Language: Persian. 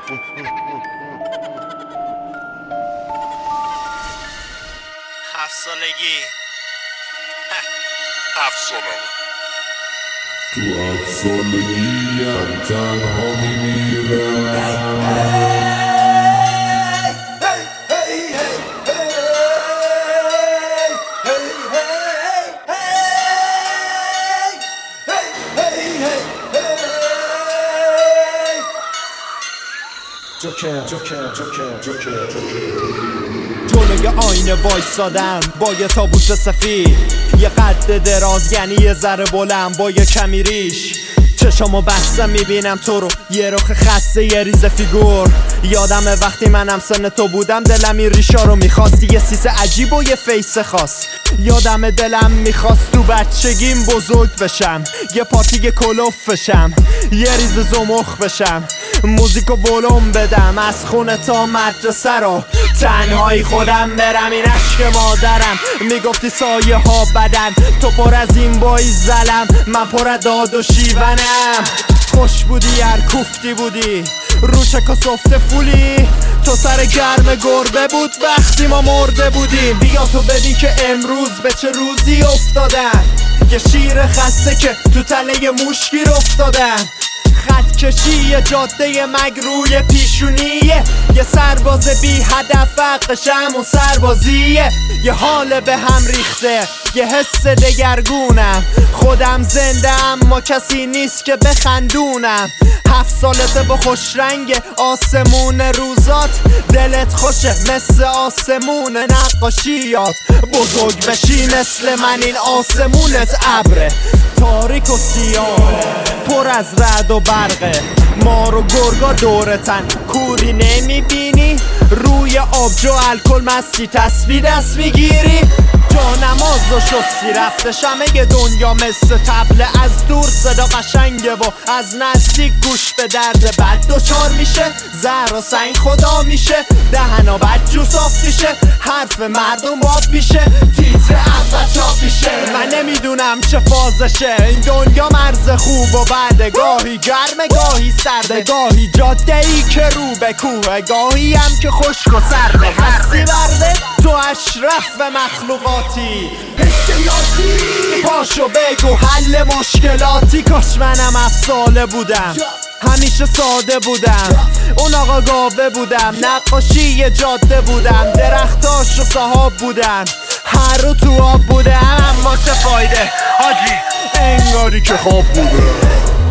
هفت سالگی تو 7 سالگیم تنها میمیرم. جلوی آینه وایسادم با یه تابوت سفید، یه قد دراز یعنی یه ذره بلند با یه کمی ریش. چشامو بستم میبینم تو رو، یه رخ خسته یه ریز فیگور. یادمه وقتی منم سن تو بودم دلم این ریشا رو میخواست، یه سیس عجیب و یه فیس خاص. یادمه دلم میخواست تو بچگیم بزرگ بشم، یه پارتی کلوف بشم، یه ریز زمخ بشم، موزیکو ولوم بدم، از خونه تا مدرسه رو تنهایی خودم برم. این عشق مادرم میگفتی سایه ها بدن، تو پر از این بایی زلم، من پر از داد و شیونم. خوش بودی هر کوفتی بودی، روشک و سفته فولی، تو سر گرم گربه بود وقتی ما مرده بودیم. بیا تو ببین که امروز به چه روزی افتادم، یه شیر خسته که تو تله موشگیر افتادم. خط کشی یه جاده مگروی پیشونیه، یه سرباز بی هدف حقشم و سربازیه. یه حال به هم ریخته، یه حس دگرگونم، خودم زنده اما کسی نیست که بخندونم. 7 سالته با خوش رنگ آسمون روزات، دلت خوشه مثل آسمون نقاشیات. بزرگ بشی مثل من این آسمونت ابره تاریک و سیاه، پر از رعد و برقه، مار و گرگا دورتن، کوری نمیبینی؟ روی آبجو الکل مستی تسبیح دست میگیری؟ جا نماز و شستی رفته شمه دنیا مثل طبله، از دور صدا قشنگه و از نزدیک گوش به درد بد دچار میشه. زهر و سنگ خدا میشه، دهنا بد جو صاف میشه، حرف مردم باب میشه، تیتر اول چاپ میشه. من نمیدونم چه فازشه این دنیا، مرز خوب و بده، گاهی گرمه گاهی سرده، گاهی جاده ای که رو به کوه، گاهی هم که خشک و سرده. هستی برده تو اشرف مخلوقاتی حسیاتی، پاشو بگو حل مشکلاتی. کاش منم 7 ساله بودم، همیشه ساده بودم، اون آقا گاوه بودم، نقاشی یه جاده بودم، درختاش و صحاب بودن، هر رو تو آب بودم. اما چه فایده حاجی، انگاری که خواب بوده.